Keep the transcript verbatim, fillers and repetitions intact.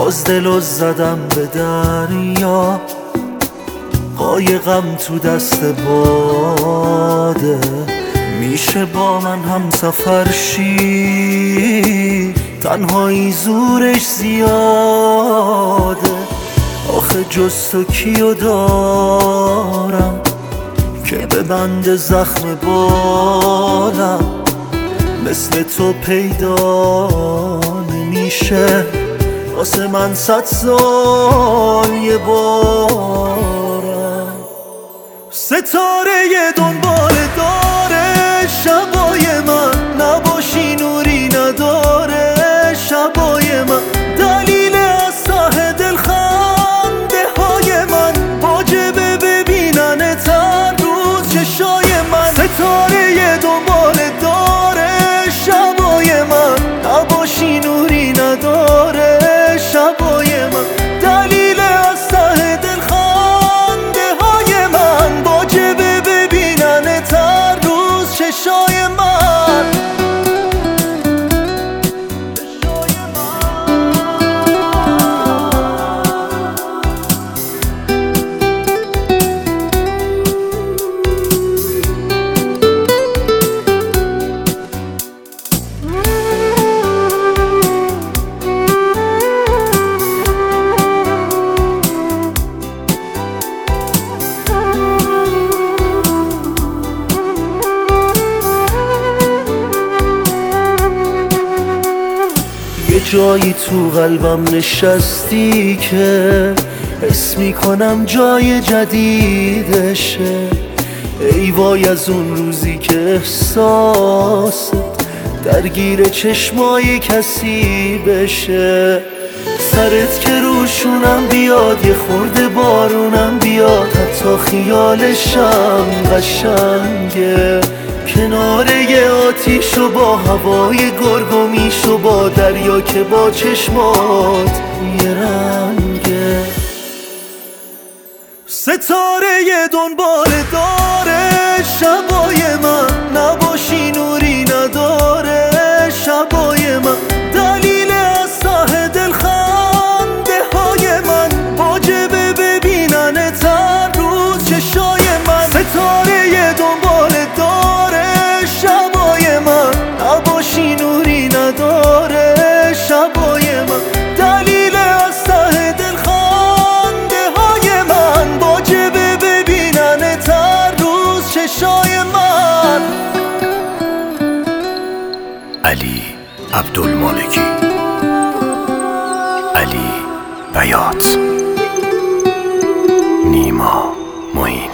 باز دلو زدم به دریا، قایقم تو دست باده. میشه با من هم سفر شی، تنهایی زورش زیاده. آخه جز تو کیو دارم که ببنده زخم بالم، مثل تو پیدا نمیشه واسه من صد سال یه بارم. ستاره دنبال داره شبای من، نباشی نوری نداره شبای من. دلیل از ته دل خنده های من، واجبه ببیننت هر روز چشای من. ستاره دنبال داره شبای من، نباشی نوری نداره شبای من. دلیل از ته دل خنده های من، واجبه ببیننت هر روز چشای من. یه جایی تو قلبم نشستی که حس میکنم جای جدیدشه. ای وای از اون روزی که احساست درگیر چشمای کسی بشه. سرت که روشونم بیاد، یه خورده بارونم بیاد، حتی خیالشم قشنگه. کناره یه آتیش و با هوای گرگومیش و با دریا که با چشمات یه رنگه. ستاره دنبال داره شبای من، نباشی نوری نداره شبای من. دلیل از ته دل خنده های من، واجبه ببیننت هر روز چشای من. ستاره دنبال داره شبای من، نباشی نوری نداره شبای من. دلیل از ته دل خنده های من، واجبه ببیننت هر روز چشای من. علی عبدالمالکی، علی بیات، نیما معین.